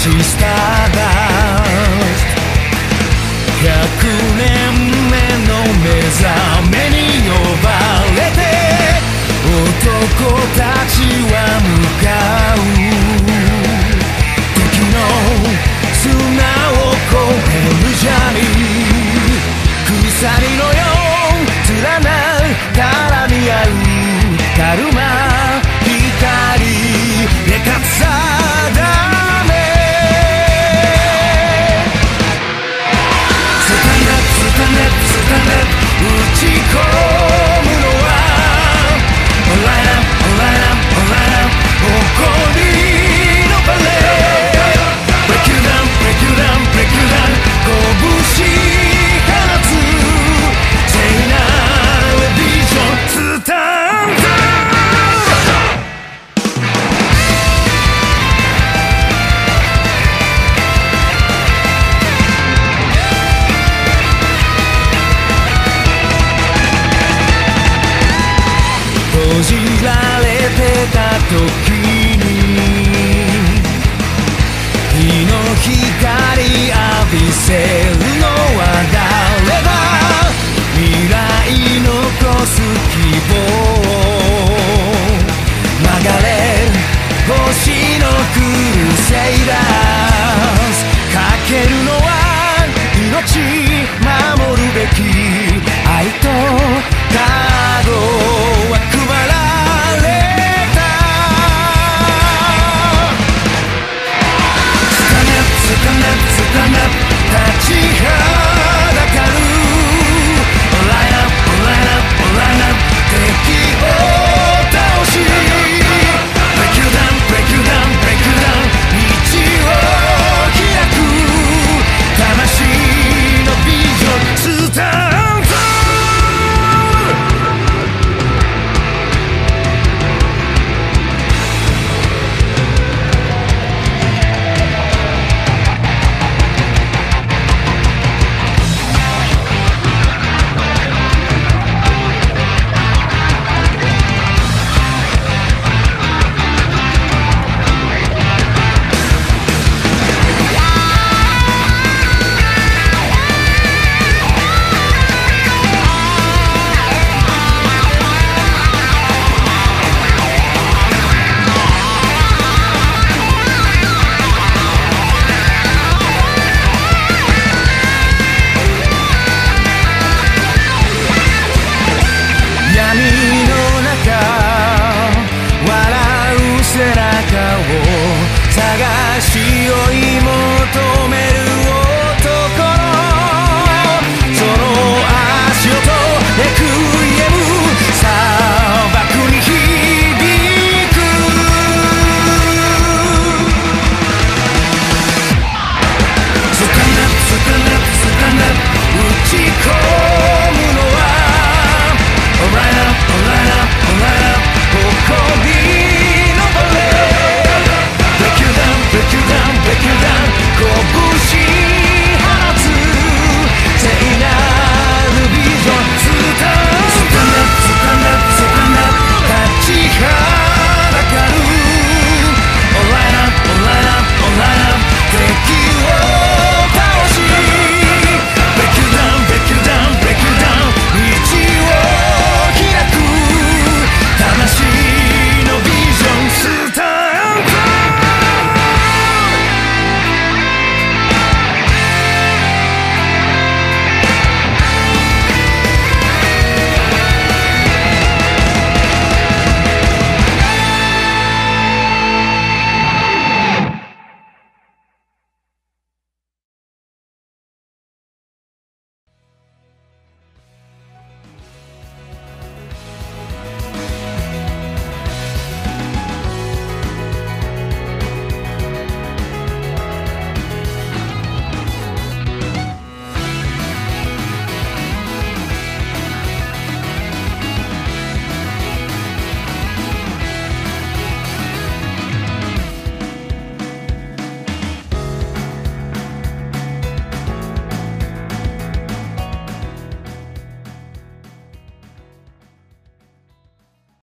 しスターダスト100年目の目覚めに呼ばれて男たちは向かう敵の砂を越えるジャーニー鎖のよう連なる絡み合うカルマ光で勝つ定めつたね打ち込むのはオンライナ誇りのバレーブレイクダウン拳放つ聖なるビジョンスタンド閉じられてた時に日の光浴びせるのは誰だ未来残す希望曲がれ星のクルセイダーズかけるのは命守るべき愛とカードは配られたスタンダップ立ちはだかるオンライナップ敵を倒しブレイクダウン道を開く魂のビジョンスタンド探し